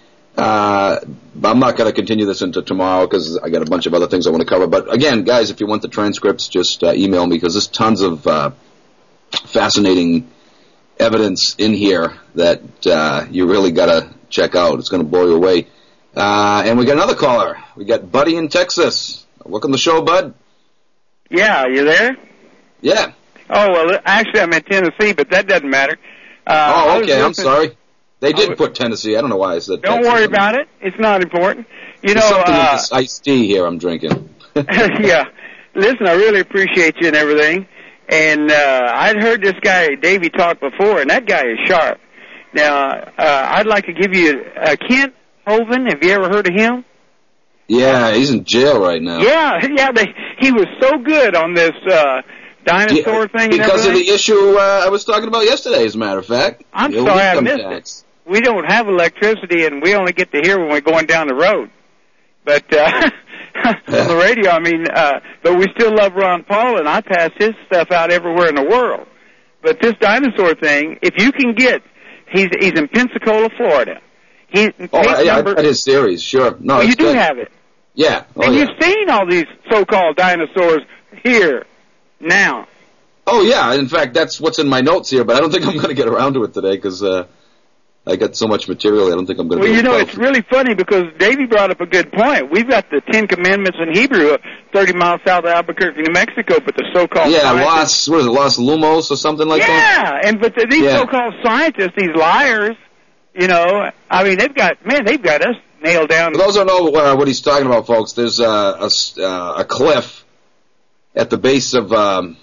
Uh, I'm not going to continue this into tomorrow because I got a bunch of other things I want to cover. But again, guys, if you want the transcripts, just uh, email me because there's tons of uh, fascinating evidence in here that uh, you really got to check out. It's going to blow you away. Uh, and we got another caller. We got Buddy in Texas. Welcome to the show, Bud. Yeah, are you there? Yeah. Oh, well, actually, I'm in Tennessee, but that doesn't matter. Uh, oh, okay, I'm sorry. They did was, put Tennessee. I don't know why I said Don't Texas. worry about it. It's not important. You There's know, something uh, with this iced tea here I'm drinking. Yeah. Listen, I really appreciate you and everything. And uh, I'd heard this guy, Davey, talk before, and that guy is sharp. Now, uh, I'd like to give you uh, Kent Hovind. Have you ever heard of him? Yeah, he's in jail right now. Yeah, yeah. They, he was so good on this uh, dinosaur yeah, thing. Because and of the issue uh, I was talking about yesterday, as a matter of fact. I'm the sorry I missed tax. it. We don't have electricity, and we only get to hear when we're going down the road. But uh, on the radio, I mean, uh, but we still love Ron Paul, and I pass his stuff out everywhere in the world. But this dinosaur thing, if you can get, he's he's in Pensacola, Florida. He, oh, I, number, I read his series, sure. No, well, you do good. have it. Yeah. Oh, and yeah. you've seen all these so-called dinosaurs here, now. Oh, yeah. In fact, that's what's in my notes here, but I don't think I'm going to get around to it today because uh, I got so much material I don't think I'm going to Well, be you know, able it's really funny because Davey brought up a good point. We've got the Ten Commandments in Hebrew uh, thirty miles south of Albuquerque, New Mexico, but the so-called Yeah, scientists... Los, what is it, Los Lumos or something like yeah, that? Yeah, and but the, these yeah. so-called scientists, these liars, you know, I mean, they've got, man, they've got us nailed down. For those who don't know uh, what he's talking about, folks, there's uh, a, uh, a cliff at the base of um,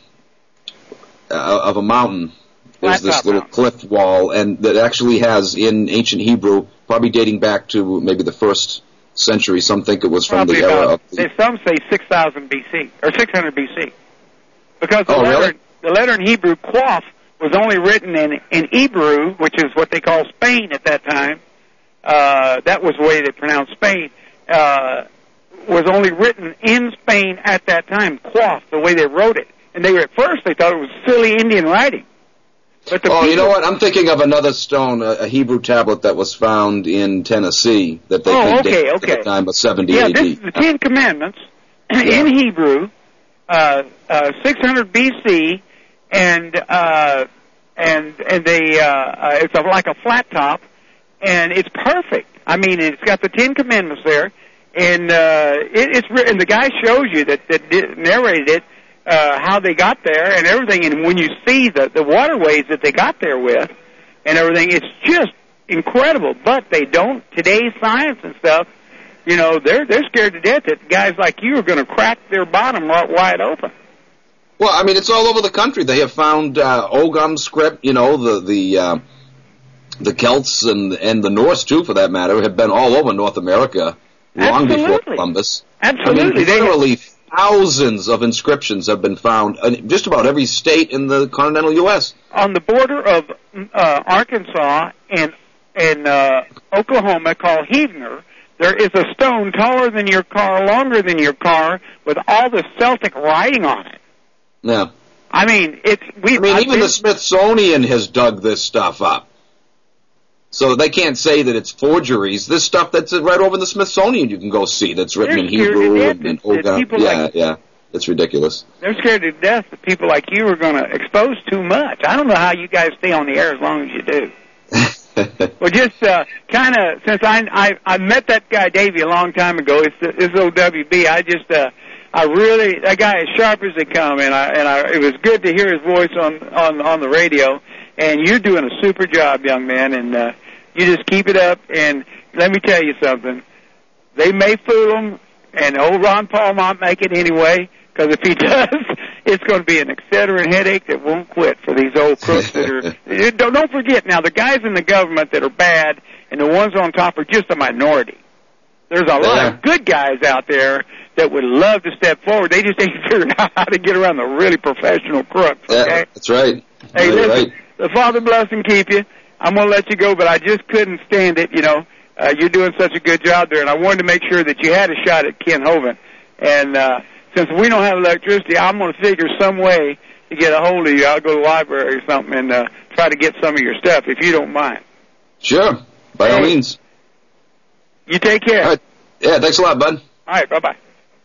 uh, of a mountain. There's Flat this little mountain. cliff wall, and that actually has, in ancient Hebrew, probably dating back to maybe the first century. Some think it was from Probably the era about, of the... some say six thousand B C, or six hundred B C. Because the, Oh, letter, really? the letter in Hebrew, quaf, was only written in, in Hebrew, which is what they call Spain at that time. Uh, that was the way they pronounced Spain. Uh, was only written in Spain at that time, quaf, the way they wrote it. And they were, at first, they thought it was silly Indian writing. But the Oh, people, you know what? I'm thinking of another stone, a, a Hebrew tablet that was found in Tennessee that they Oh, think okay, dates okay. to the time of seventy Yeah, A D. this is the Ten Commandments in Hebrew, uh, uh, six hundred B C, and uh, and and they uh, uh, it's a, like a flat top, and it's perfect. I mean, it's got the Ten Commandments there, and uh, it, it's re- and the guy shows you that that did, narrated it. Uh, how they got there and everything, and when you see the, the waterways that they got there with and everything, it's just incredible. But they don't, today's science and stuff, you know, they're they're scared to death that guys like you are going to crack their bottom right wide open. Well, I mean, it's all over the country. They have found uh, Ogham script, you know, the the uh, the Celts and and the Norse too, for that matter, have been all over North America long Absolutely. before Columbus. Absolutely, I mean, they literally thousands of inscriptions have been found in just about every state in the continental U S On the border of uh, Arkansas and and uh, Oklahoma, called Heavener, there is a stone taller than your car, longer than your car, with all the Celtic writing on it. Yeah. I mean, it's we. I mean, I've even been, the Smithsonian has dug this stuff up. So they can't say that it's forgeries. This stuff that's right over in the Smithsonian you can go see that's written in Hebrew and, and Ogham. Yeah, like, yeah. It's ridiculous. They're scared to death that people like you are going to expose too much. I don't know how you guys stay on the air as long as you do. Well, just uh, kind of, since I, I I met that guy Davey a long time ago, it's it's O W B. I just uh, I really that guy is sharp as they come, and I and I it was good to hear his voice on on on the radio. And you're doing a super job, young man, and uh, you just keep it up. And let me tell you something: they may fool them, and old Ron Paul might make it anyway. Because if he does, it's going to be an Excedrin headache that won't quit for these old crooks that are. Don't, don't forget now, the guys in the government that are bad and the ones on top are just a minority. There's a lot yeah. of good guys out there that would love to step forward. They just ain't figuring out how to get around the really professional crooks. Okay? Yeah, that's right. Hey, You're listen, right. the Father bless and keep you. I'm going to let you go, but I just couldn't stand it. You know, uh, you're doing such a good job there, and I wanted to make sure that you had a shot at Ken Hovind. And uh, since we don't have electricity, I'm going to figure some way to get a hold of you. I'll go to the library or something and uh, try to get some of your stuff, if you don't mind. Sure, by hey, all means. You take care. All right. Yeah, thanks a lot, bud. All right, bye-bye.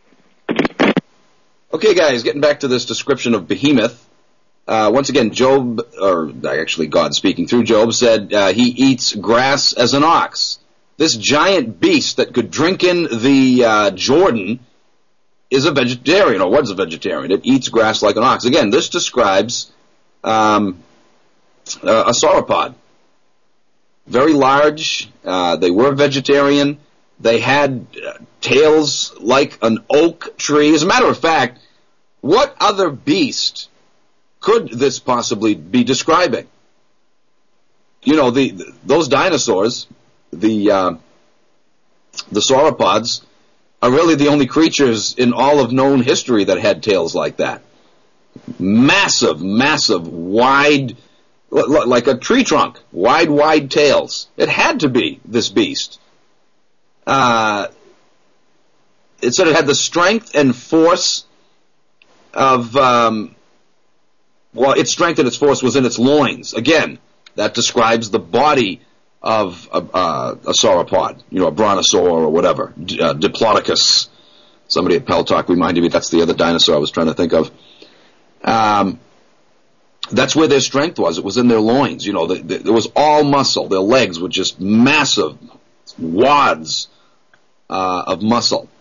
Okay, guys, getting back to this description of Behemoth. Uh, once again, Job, or actually God speaking through Job, said uh, he eats grass as an ox. This giant beast that could drink in the uh, Jordan is a vegetarian, or was a vegetarian. It eats grass like an ox. Again, this describes um, uh, a sauropod. Very large. Uh, they were vegetarian. They had uh, tails like an oak tree. As a matter of fact, what other beast could this possibly be describing? You know, the, the those dinosaurs, the uh, the sauropods, are really the only creatures in all of known history that had tails like that. Massive, massive, wide, like a tree trunk, wide, wide tails. It had to be this beast. Uh, it said it had the strength and force of, um, well, its strength and its force was in its loins. Again, that describes the body of a, uh, a sauropod, you know, a brontosaur or whatever, D- uh, Diplodocus. Somebody at Pell Talk reminded me that's the other dinosaur I was trying to think of. Um, that's where their strength was. It was in their loins. You know, the, the, it was all muscle. Their legs were just massive wads uh, of muscle.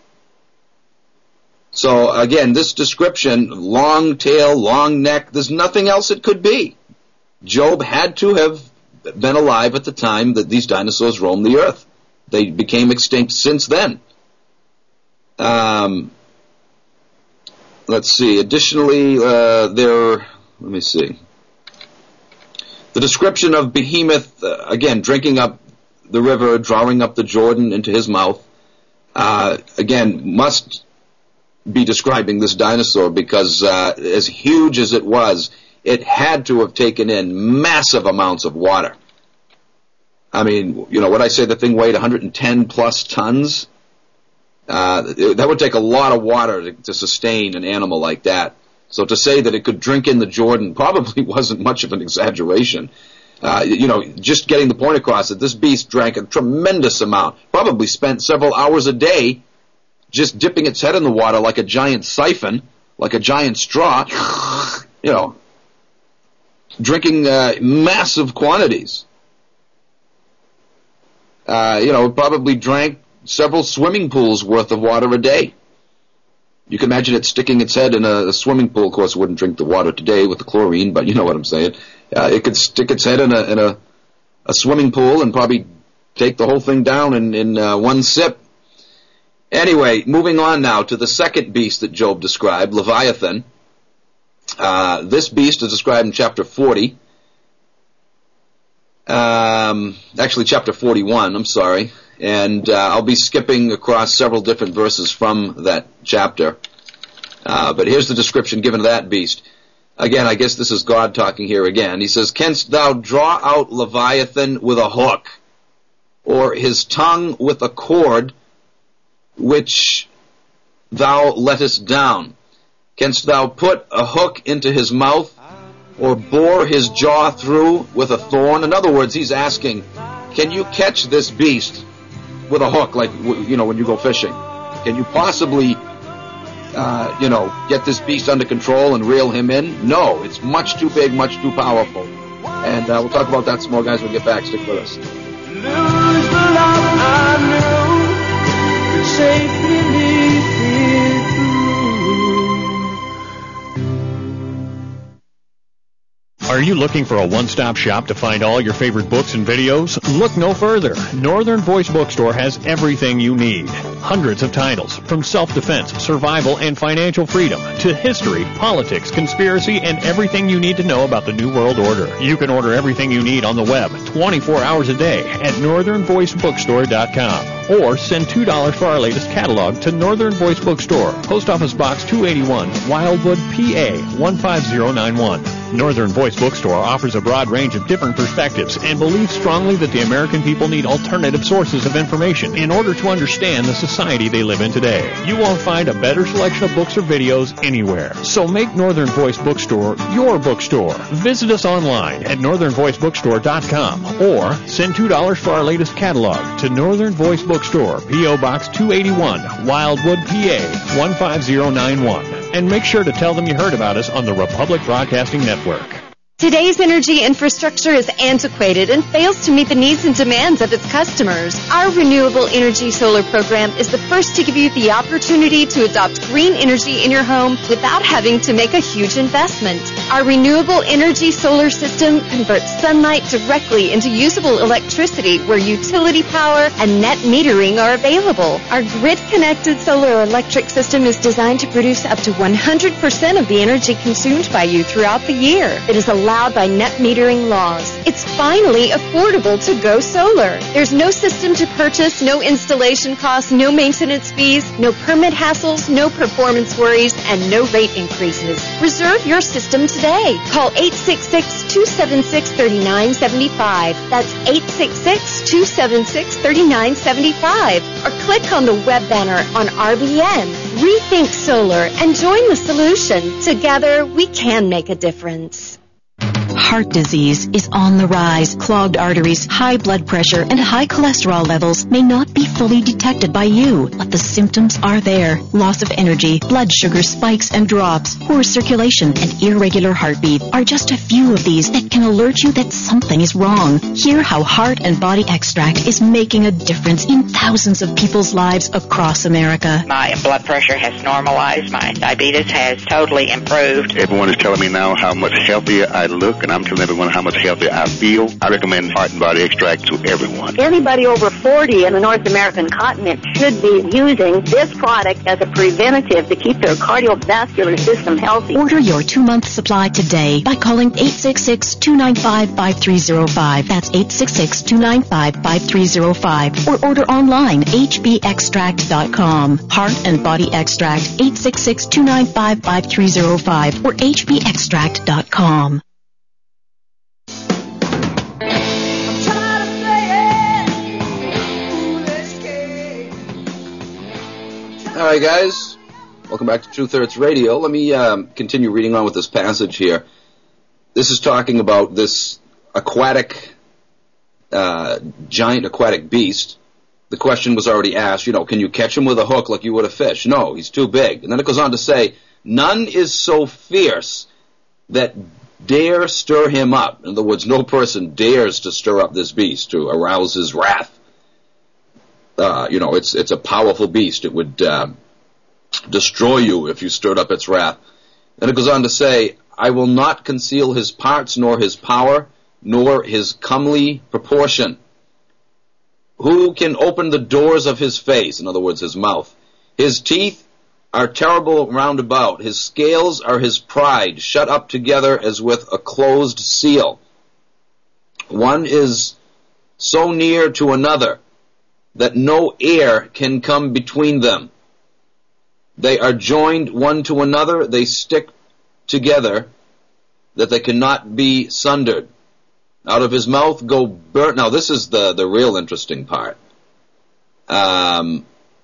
So, again, this description, long tail, long neck, there's nothing else it could be. Job had to have been alive at the time that these dinosaurs roamed the earth. They became extinct since then. Um, let's see. Additionally, uh, there, let me see. The description of Behemoth, uh, again, drinking up the river, drawing up the Jordan into his mouth, uh, again, must be describing this dinosaur because uh, as huge as it was, it had to have taken in massive amounts of water. I mean, you know, what I say the thing weighed one hundred ten plus tons? Uh, it, that would take a lot of water to, to sustain an animal like that. So to say that it could drink in the Jordan probably wasn't much of an exaggeration. Uh, you know, just getting the point across that this beast drank a tremendous amount, probably spent several hours a day just dipping its head in the water like a giant siphon, like a giant straw, you know, drinking uh, massive quantities. Uh, you know, probably drank several swimming pools worth of water a day. You can imagine it sticking its head in a, a swimming pool. Of course, it wouldn't drink the water today with the chlorine, but you know what I'm saying. Uh, it could stick its head in a in a, a swimming pool and probably take the whole thing down in, in uh, one sip. Anyway, moving on now to the second beast that Job described, Leviathan. Uh, this beast is described in chapter forty. Um, actually, chapter forty-one, I'm sorry. And uh, I'll be skipping across several different verses from that chapter. Uh, but here's the description given of that beast. Again, I guess this is God talking here again. He says, "Canst thou draw out Leviathan with a hook, or his tongue with a cord, which thou lettest down? Canst thou put a hook into his mouth, or bore his jaw through with a thorn?" In other words, he's asking, can you catch this beast with a hook, like, you know, when you go fishing? Can you possibly, uh, you know, get this beast under control and reel him in? No, it's much too big, much too powerful. And uh, we'll talk about that some more, guys, when we get back. Stick with us. Lose the love I knew could safely lead me through. Are you looking for a one-stop shop to find all your favorite books and videos? Look no further. Northern Voice Bookstore has everything you need. Hundreds of titles, from self-defense, survival, and financial freedom, to history, politics, conspiracy, and everything you need to know about the New World Order. You can order everything you need on the web twenty-four hours a day at northern voice bookstore dot com. Or send two dollars for our latest catalog to Northern Voice Bookstore, Post Office Box two eighty-one, Wildwood, P A one five zero nine one. Northern Voice Bookstore offers a broad range of different perspectives and believes strongly that the American people need alternative sources of information in order to understand the society they live in today. You won't find a better selection of books or videos anywhere. So make Northern Voice Bookstore your bookstore. Visit us online at northern voice bookstore dot com or send two dollars for our latest catalog to Northern Voice Bookstore, P O Box two eighty-one, Wildwood, P A one five zero nine one. And make sure to tell them you heard about us on the Republic Broadcasting Network. Today's energy infrastructure is antiquated and fails to meet the needs and demands of its customers. Our Renewable Energy Solar Program is the first to give you the opportunity to adopt green energy in your home without having to make a huge investment. Our Renewable Energy Solar System converts sunlight directly into usable electricity where utility power and net metering are available. Our grid-connected solar electric system is designed to produce up to one hundred percent of the energy consumed by you throughout the year. It is a allowed by net metering laws. It's finally affordable to go solar. There's no system to purchase, no installation costs, no maintenance fees, no permit hassles, no performance worries, and no rate increases. Reserve your system today. Call eight six six, two seven six, three nine seven five. That's eight six six, two seven six, three nine seven five. Or click on the web banner on R B N. Rethink solar and join the solution. Together, we can make a difference. Heart disease is on the rise. Clogged arteries, high blood pressure, and high cholesterol levels may not be fully detected by you, but the symptoms are there. Loss of energy, blood sugar spikes and drops, poor circulation, and irregular heartbeat are just a few of these that can alert you that something is wrong. Hear how Heart and Body Extract is making a difference in thousands of people's lives across America. My blood pressure has normalized. My diabetes has totally improved. Everyone is telling me now how much healthier I look, and I'm telling everyone how much healthier I feel. I recommend Heart and Body Extract to everyone. Anybody over forty in the North American continent should be using this product as a preventative to keep their cardiovascular system healthy. Order your two-month supply today by calling eight six six, two nine five, five three zero five. That's eight six six, two nine five, five three zero five. Or order online, h b extract dot com. Heart and Body Extract, eight six six, two nine five, five three zero five or h b extract dot com. All right, guys. Welcome back to Truth Hurts Radio. Let me um, continue reading on with this passage here. This is talking about this aquatic, uh, giant aquatic beast. The question was already asked, you know, can you catch him with a hook like you would a fish? No, he's too big. And then it goes on to say, none is so fierce that dare stir him up. In other words, no person dares to stir up this beast, to arouse his wrath. Uh, you know, it's it's a powerful beast. It would uh, destroy you if you stirred up its wrath. And it goes on to say, I will not conceal his parts, nor his power, nor his comely proportion. Who can open the doors of his face? In other words, his mouth. His teeth are terrible round about. His scales are his pride, shut up together as with a closed seal. One is so near to another that no air can come between them. They are joined one to another, they stick together, that they cannot be sundered. Out of his mouth go burn. Now this is the, the real interesting part. Um,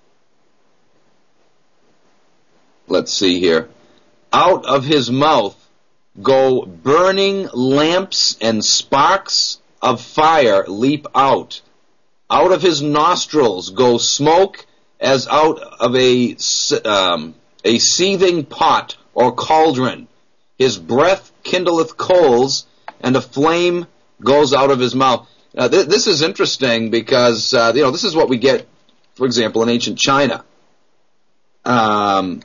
let's see here. Out of his mouth go burning lamps, and sparks of fire leap out. Out of his nostrils go smoke as out of a, um, a seething pot or cauldron. His breath kindleth coals, and a flame goes out of his mouth. Uh, th- this is interesting because, uh, you know, this is what we get, for example, in ancient China. Um,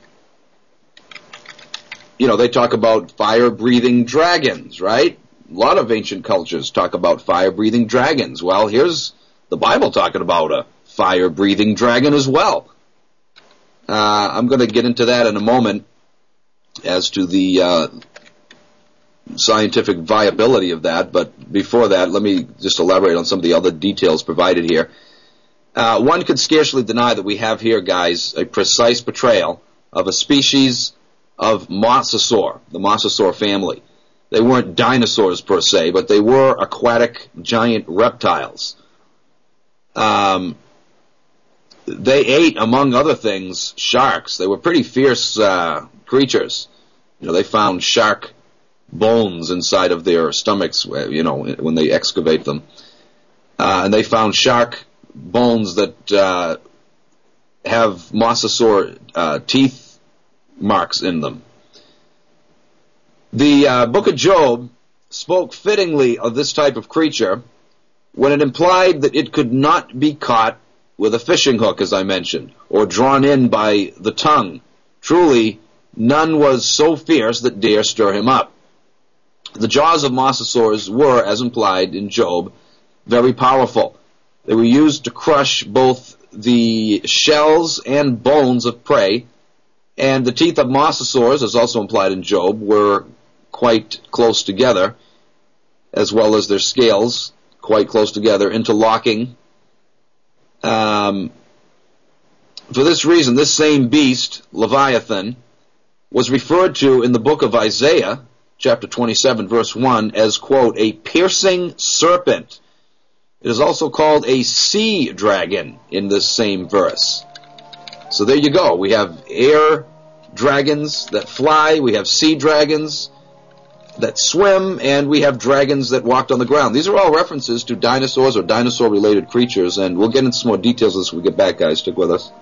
you know, they talk about fire-breathing dragons, right? A lot of ancient cultures talk about fire-breathing dragons. Well, here's the Bible talking about a fire-breathing dragon as well. Uh, I'm going to get into that in a moment as to the uh, scientific viability of that, but before that, let me just elaborate on some of the other details provided here. Uh, one could scarcely deny that we have here, guys, a precise portrayal of a species of mosasaur, the mosasaur family. They weren't dinosaurs per se, but they were aquatic giant reptiles. Um, they ate, among other things, sharks. They were pretty fierce uh, creatures. You know, they found shark bones inside of their stomachs, you know, when they excavate them. Uh, and they found shark bones that uh, have mosasaur uh, teeth marks in them. The uh, Book of Job spoke fittingly of this type of creature when it implied that it could not be caught with a fishing hook, as I mentioned, or drawn in by the tongue. Truly, none was so fierce that dare stir him up. The jaws of mosasaurs were, as implied in Job, very powerful. They were used to crush both the shells and bones of prey, and the teeth of mosasaurs, as also implied in Job, were quite close together, as well as their scales quite close together, interlocking. Um, for this reason, this same beast, Leviathan, was referred to in the book of Isaiah, chapter twenty-seven, verse one, as, quote, a piercing serpent. It is also called a sea dragon in this same verse. So there you go. We have air dragons that fly, we have sea dragons that swim, and we have dragons that walked on the ground. These are all references to dinosaurs or dinosaur-related creatures, and we'll get into some more details as we get back, guys. Stick with us.